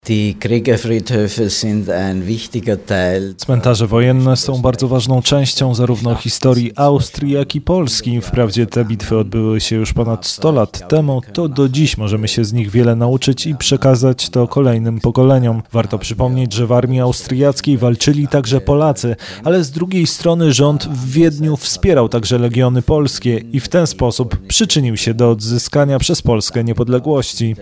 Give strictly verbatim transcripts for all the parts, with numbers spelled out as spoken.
Cmentarze wojenne są bardzo ważną częścią zarówno historii Austrii, jak i Polski. Wprawdzie te bitwy odbyły się już ponad sto lat temu, to do dziś możemy się z nich wiele nauczyć i przekazać to kolejnym pokoleniom. Warto przypomnieć, że w armii austriackiej walczyli także Polacy, ale z drugiej strony rząd w Wiedniu wspierał także legiony polskie i w ten sposób przyczynił się do odzyskania przez Polskę niepodległości.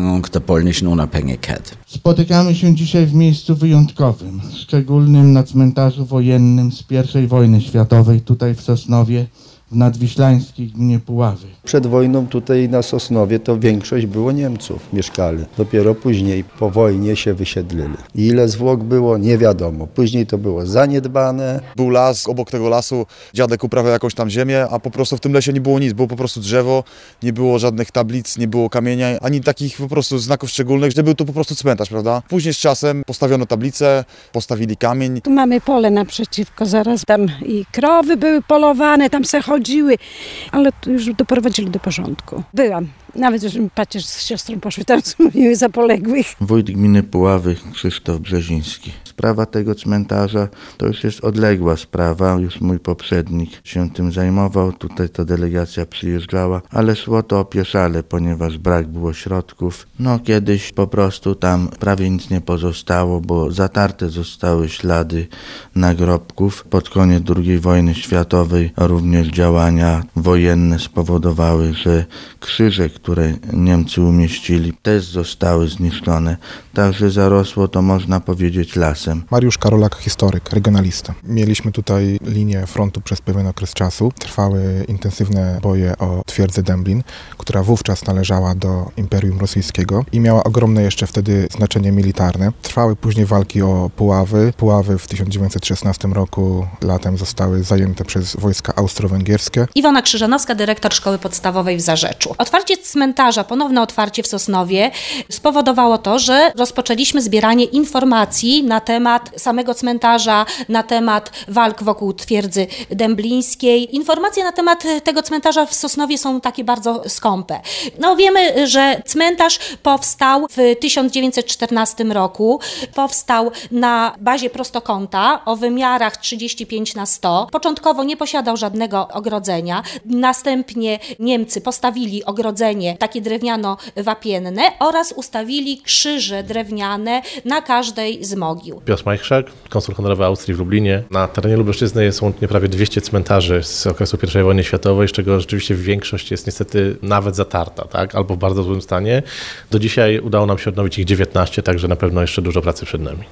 Spotykamy się dzisiaj w miejscu wyjątkowym, szczególnym na cmentarzu wojennym z pierwszej wojny światowej, tutaj w Sosnowie, w nadwiślańskiej gminie Puławy. Przed wojną tutaj na Sosnowie to większość było Niemców mieszkali. Dopiero później po wojnie się wysiedlili. I ile zwłok było, nie wiadomo. Później to było zaniedbane. Był las, obok tego lasu dziadek uprawiał jakąś tam ziemię, a po prostu w tym lesie nie było nic. Było po prostu drzewo, nie było żadnych tablic, nie było kamienia, ani takich po prostu znaków szczególnych, że był to po prostu cmentarz, prawda? Później z czasem postawiono tablicę, postawili kamień. Tu mamy pole naprzeciwko, zaraz tam i krowy były polowane, tam se chodziły, ale tu już doprowadzili do porządku. Byłam. Nawet, że pacierz z siostrą poszły tam, co mówiły za poległych. Wójt gminy Puławy Krzysztof Brzeziński. Sprawa tego cmentarza to już jest odległa sprawa, już mój poprzednik się tym zajmował, tutaj ta delegacja przyjeżdżała, ale szło to opieszale, ponieważ brak było środków. No kiedyś po prostu tam prawie nic nie pozostało, bo zatarte zostały ślady nagrobków. Pod koniec drugiej wojny światowej również działania wojenne spowodowały, że krzyże, które Niemcy umieścili, też zostały zniszczone, także zarosło to, można powiedzieć, lasem. Mariusz Karolak, historyk, regionalista. Mieliśmy tutaj linię frontu przez pewien okres czasu. Trwały intensywne boje o twierdzę Dęblin, która wówczas należała do Imperium Rosyjskiego i miała ogromne jeszcze wtedy znaczenie militarne. Trwały później walki o Puławy. Puławy w tysiąc dziewięćset szesnastym roku latem zostały zajęte przez wojska austro-węgierskie. Iwona Krzyżanowska, dyrektor szkoły podstawowej w Zarzeczu. Otwarcie cmentarza, ponowne otwarcie w Sosnowie spowodowało to, że rozpoczęliśmy zbieranie informacji na temat samego cmentarza, na temat walk wokół twierdzy dęblińskiej. Informacje na temat tego cmentarza w Sosnowie są takie bardzo skąpe. No wiemy, że cmentarz powstał w tysiąc dziewięćset czternastym roku. Powstał na bazie prostokąta o wymiarach trzydzieści pięć na sto. Początkowo nie posiadał żadnego ogrodzenia. Następnie Niemcy postawili ogrodzenie takie drewniano-wapienne oraz ustawili krzyże drewniane na każdej z mogił. Piotr Majchrzak, konsul honorowy Austrii w Lublinie. Na terenie Lubelszczyzny jest łącznie prawie dwieście cmentarzy z okresu pierwszej wojny światowej, z czego rzeczywiście większość jest niestety nawet zatarta, tak? Albo w bardzo złym stanie. Do dzisiaj udało nam się odnowić ich dziewiętnaście, także na pewno jeszcze dużo pracy przed nami.